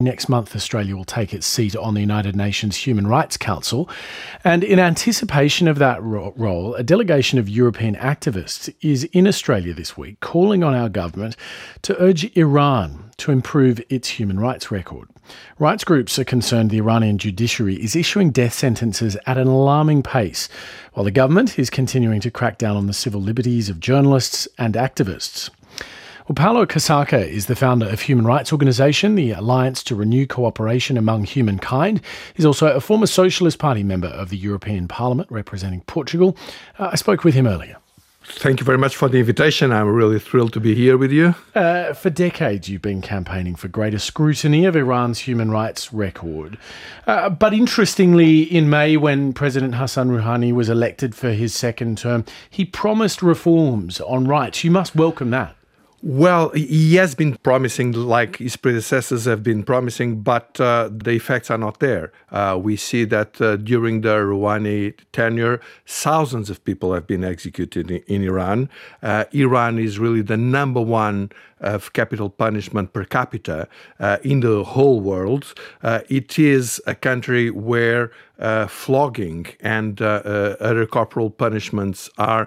Next month, Australia will take its seat on the United Nations Human Rights Council. And in anticipation of that role, a delegation of European activists is in Australia this week, calling on our government to urge Iran to improve its human rights record. Rights groups are concerned the Iranian judiciary is issuing death sentences at an alarming pace, while the government is continuing to crack down on the civil liberties of journalists and activists. Well, Paulo Casaca is the founder of human rights organisation, the Alliance to Renew Cooperation Among Humankind. He's also a former Socialist Party member of the European Parliament representing Portugal. I spoke with him earlier. Thank you very much for the invitation. I'm really thrilled to be here with you. For decades, you've been campaigning for greater scrutiny of Iran's human rights record. But interestingly, in May, when President Hassan Rouhani was elected for his second term, he promised reforms on rights. You must welcome that. Well, he has been promising, like his predecessors have been promising, but the effects are not there. We see that during the Rouhani tenure, thousands of people have been executed in Iran. Iran is really the number one of capital punishment per capita in the whole world. It is a country where flogging and other corporal punishments are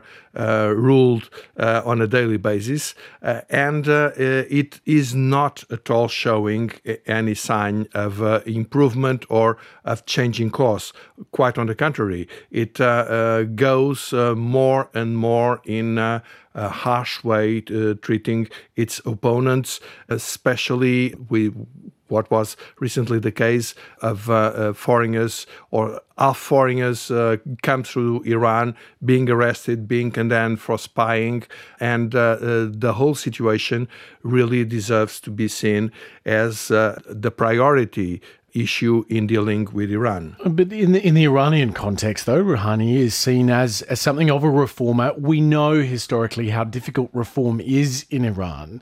ruled on a daily basis, and it is not at all showing any sign of improvement or of changing course. Quite on the contrary, it goes more and more in a harsh way, treating its opponents, especially with what was recently the case of foreigners or half foreigners come through Iran, being arrested, being condemned for spying. And the whole situation really deserves to be seen as the priority issue in dealing with Iran. But in the Iranian context, though, Rouhani is seen as something of a reformer. We know historically how difficult reform is in Iran.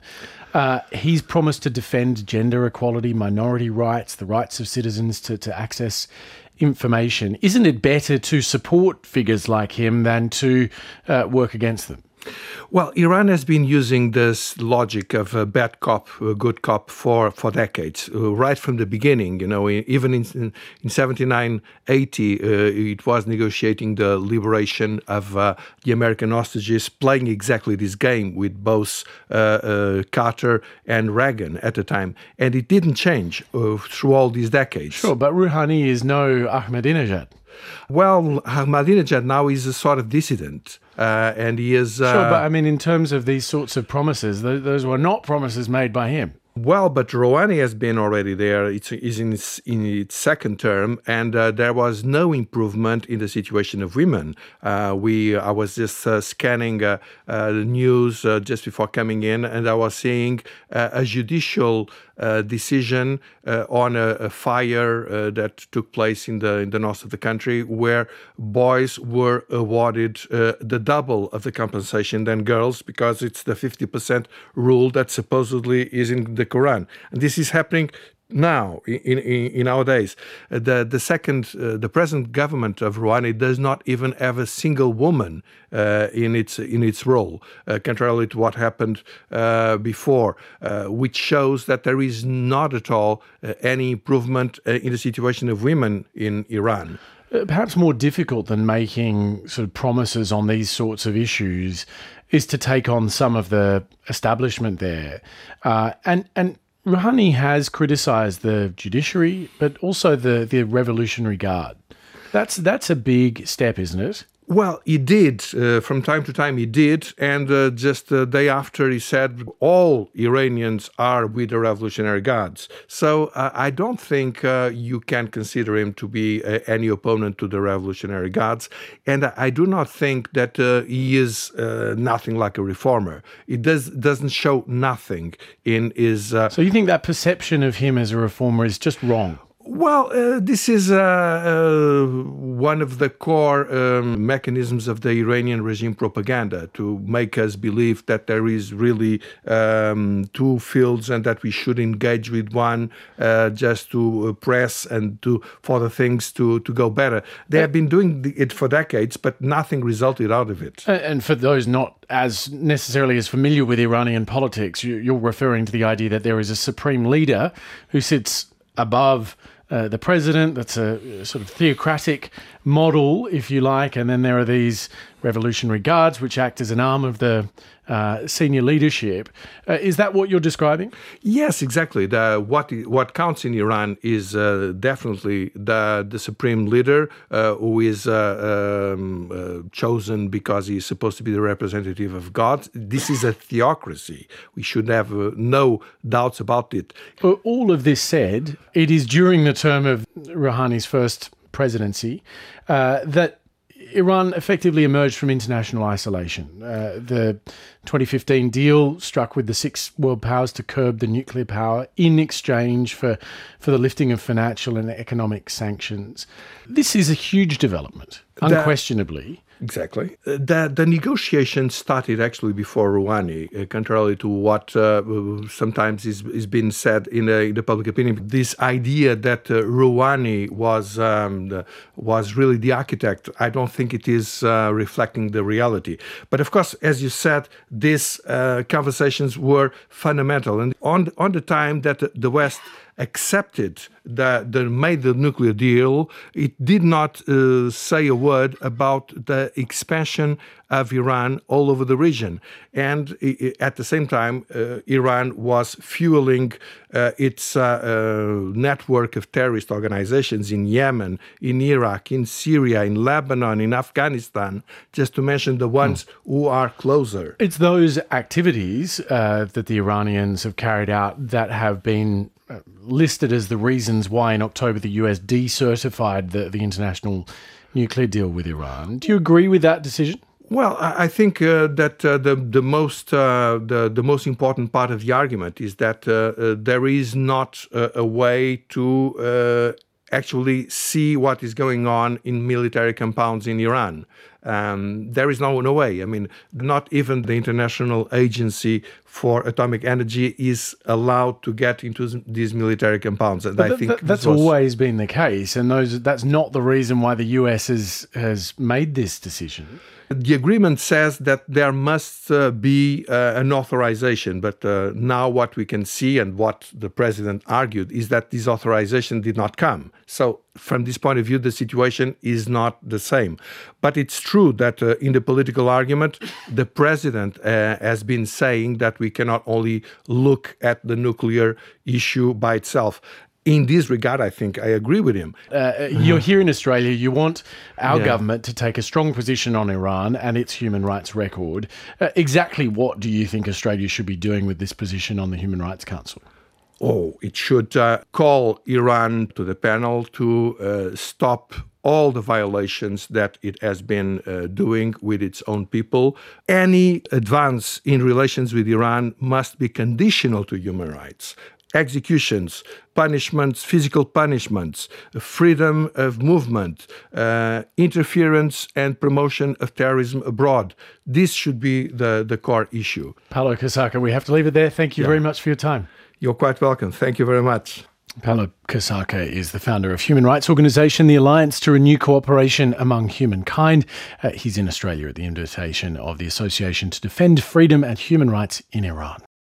He's promised to defend gender equality, minority rights, the rights of citizens to access information. Isn't it better to support figures like him than to work against them? Well, Iran has been using this logic of a bad cop, a good cop for decades, right from the beginning. You know, even in 7980, it was negotiating the liberation of the American hostages, playing exactly this game with both Carter and Reagan at the time. And it didn't change through all these decades. Sure, but Rouhani is no Ahmadinejad. Well, Ahmadinejad now is a sort of dissident. And he is... Sure, but I mean, in terms of these sorts of promises, those were not promises made by him. Well, but Rouhani has been already there. It's in its second term, and there was no improvement in the situation of women. I was just scanning the news just before coming in, and I was seeing a judicial decision on a fire that took place in the north of the country, where boys were awarded the double of the compensation than girls, because it's the 50% rule that supposedly is in the Quran. And this is happening now, in our days. The present government of Rouhani does not even have a single woman in its role, contrary to what happened before, which shows that there is not at all any improvement in the situation of women in Iran. Perhaps more difficult than making sort of promises on these sorts of issues is to take on some of the establishment there. And Rouhani has criticised the judiciary, but also the Revolutionary Guard. That's a big step, isn't it? Well, he did. From time to time he did. And just the day after he said all Iranians are with the Revolutionary Guards. So I don't think you can consider him to be any opponent to the Revolutionary Guards. And I do not think that he is nothing like a reformer. It doesn't show nothing in his... So you think that perception of him as a reformer is just wrong? Well, this is one of the core mechanisms of the Iranian regime propaganda, to make us believe that there is really two fields and that we should engage with one just to press and for the things to go better. They have been doing it for decades, but nothing resulted out of it. And for those not as necessarily as familiar with Iranian politics, you're referring to the idea that there is a supreme leader who sits above the president. That's a sort of theocratic model, if you like. And then there are these Revolutionary Guards, which act as an arm of the senior leadership. Is that what you're describing? Yes, exactly. What counts in Iran is definitely the supreme leader, who is chosen because he's supposed to be the representative of God. This is a theocracy. We should have no doubts about it. All of this said, it is during the term of Rouhani's first presidency that Iran effectively emerged from international isolation. The 2015 deal struck with the six world powers to curb the nuclear power in exchange for the lifting of financial and economic sanctions. This is a huge development, unquestionably. Exactly. The negotiations started actually before Rouhani, contrary to what sometimes is being said in the public opinion. This idea that Rouhani was really the architect, I don't think it is reflecting the reality. But of course, as you said, these conversations were fundamental. And on the time that the West accepted made the nuclear deal, it did not say a word about the expansion of Iran all over the region. And at the same time, Iran was fueling its network of terrorist organizations in Yemen, in Iraq, in Syria, in Lebanon, in Afghanistan, just to mention the ones who are closer. It's those activities that the Iranians have carried out that have been listed as the reasons why in October the US decertified the international nuclear deal with Iran. Do you agree with that decision? Well, I think that the most important part of the argument is that there is not a way to actually see what is going on in military compounds in Iran. There is no way. I mean, not even the International Agency for Atomic Energy is allowed to get into these military compounds. And I think that's always been the case, and that's not the reason why the US has made this decision. The agreement says that there must be an authorization, but now what we can see and what the president argued is that this authorization did not come. So from this point of view, the situation is not the same. But it's true that in the political argument, the president has been saying that we cannot only look at the nuclear issue by itself. In this regard, I think I agree with him. You're here in Australia. You want our government to take a strong position on Iran and its human rights record. Exactly what do you think Australia should be doing with this position on the Human Rights Council? Oh, it should call Iran to the panel to stop all the violations that it has been doing with its own people. Any advance in relations with Iran must be conditional to human rights. Executions, punishments, physical punishments, freedom of movement, interference and promotion of terrorism abroad. This should be the core issue. Paulo Casaca, we have to leave it there. Thank you very much for your time. You're quite welcome. Thank you very much. Paulo Casaca is the founder of human rights organisation, the Alliance to Renew Cooperation Among Humankind. He's in Australia at the invitation of the Association to Defend Freedom and Human Rights in Iran.